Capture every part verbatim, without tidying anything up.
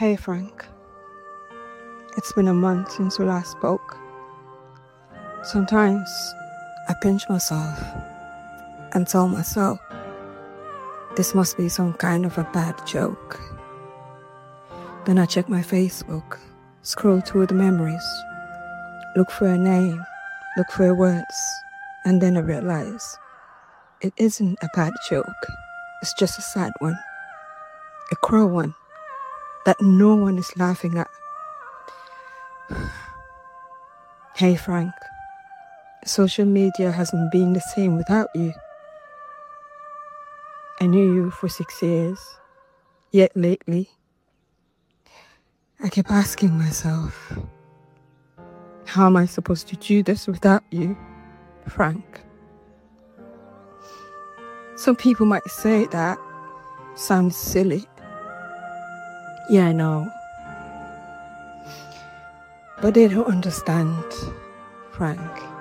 Hey Frank, it's been a month since we last spoke. Sometimes I pinch myself and tell myself this must be some kind of a bad joke. Then I check my Facebook, scroll through the memories, look for a name, look for words, and then I realize it isn't a bad joke. It's just a sad one, a cruel one that no one is laughing at. Hey Frank, social media hasn't been the same without you. I knew you for six years, yet lately, I keep asking myself, how am I supposed to do this without you, Frank? Some people might say that sounds silly. Yeah, I know. But they don't understand, Frank.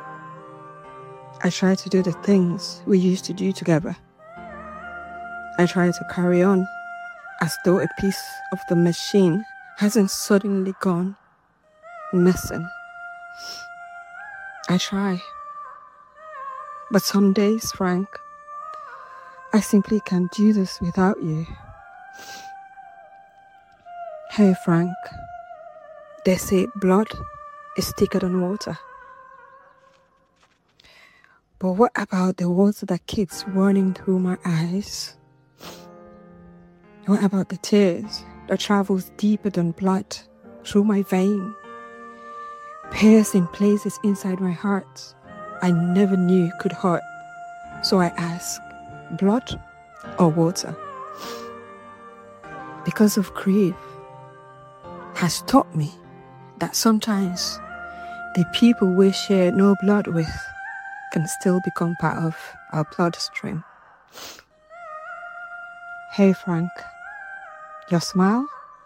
I try to do the things we used to do together. I try to carry on as though a piece of the machine hasn't suddenly gone missing. I try. But some days, Frank, I simply can't do this without you. Hey Frank, they say blood is thicker than water. But what about the water that keeps running through my eyes? What about the tears that travels deeper than blood through my vein, piercing places inside my heart I never knew could hurt? So I ask, blood or water? Because of grief has taught me that sometimes the people we share no blood with can still become part of our bloodstream. Hey Frank, your smile?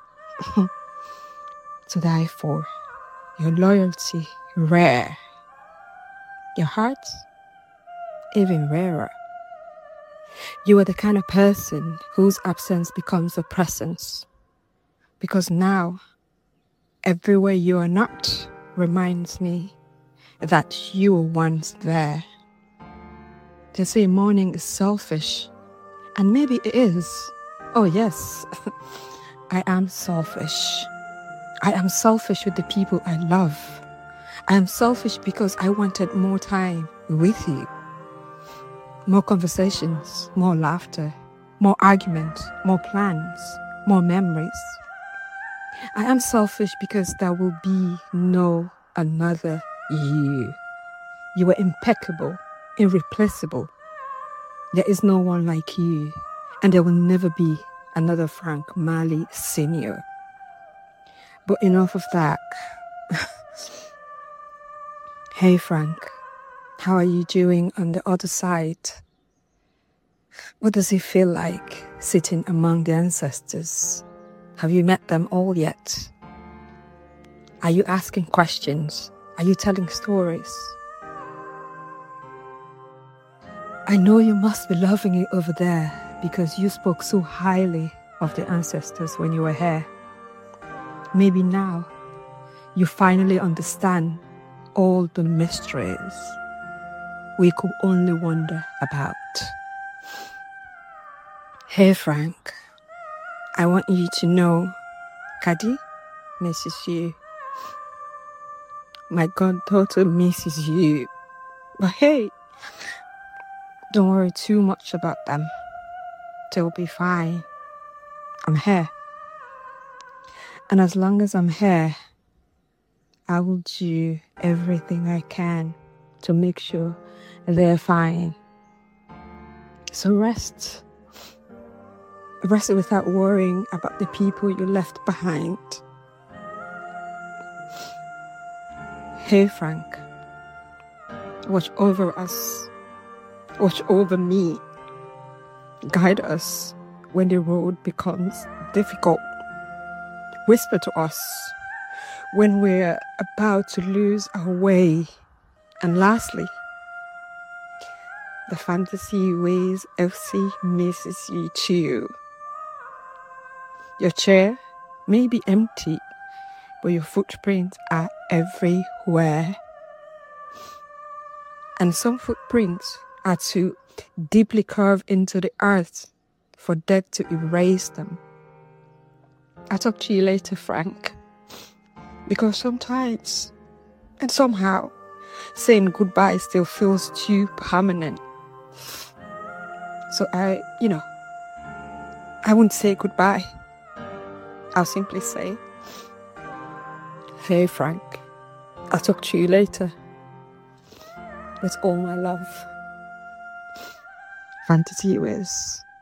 To die for. Your loyalty, rare. Your heart? Even rarer. You are the kind of person whose absence becomes a presence. Because now, everywhere you are not reminds me that you were once there. They say mourning is selfish, and maybe it is. Oh yes, I am selfish. I am selfish with the people I love. I am selfish because I wanted more time with you. More conversations, more laughter, more argument, more plans, more memories. I am selfish because there will be no another you. You are impeccable, irreplaceable. There is no one like you, and there will never be another Frank Marley Senior But enough of that. Hey Frank, how are you doing on the other side? What does it feel like sitting among the ancestors? Have you met them all yet? Are you asking questions? Are you telling stories? I know you must be loving it over there because you spoke so highly of the ancestors when you were here. Maybe now you finally understand all the mysteries we could only wonder about. Hey Frank, I want you to know Kadi misses you. My goddaughter misses you. But hey, don't worry too much about them. They'll be fine. I'm here. And as long as I'm here, I will do everything I can to make sure they're fine. So rest. Rest without worrying about the people you left behind. Hey Frank, watch over us. Watch over me. Guide us when the road becomes difficult. Whisper to us when we're about to lose our way. And lastly, the Fantasy Ways F C misses you too. Your chair may be empty, but your footprints are everywhere. And some footprints are too deeply carved into the earth for death to erase them. I'll talk to you later, Frank. Because sometimes, and somehow, saying goodbye still feels too permanent. So I, you know, I won't say goodbye. I'll simply say, hey, Frank, I'll talk to you later. With all my love. Fantasy Wiz.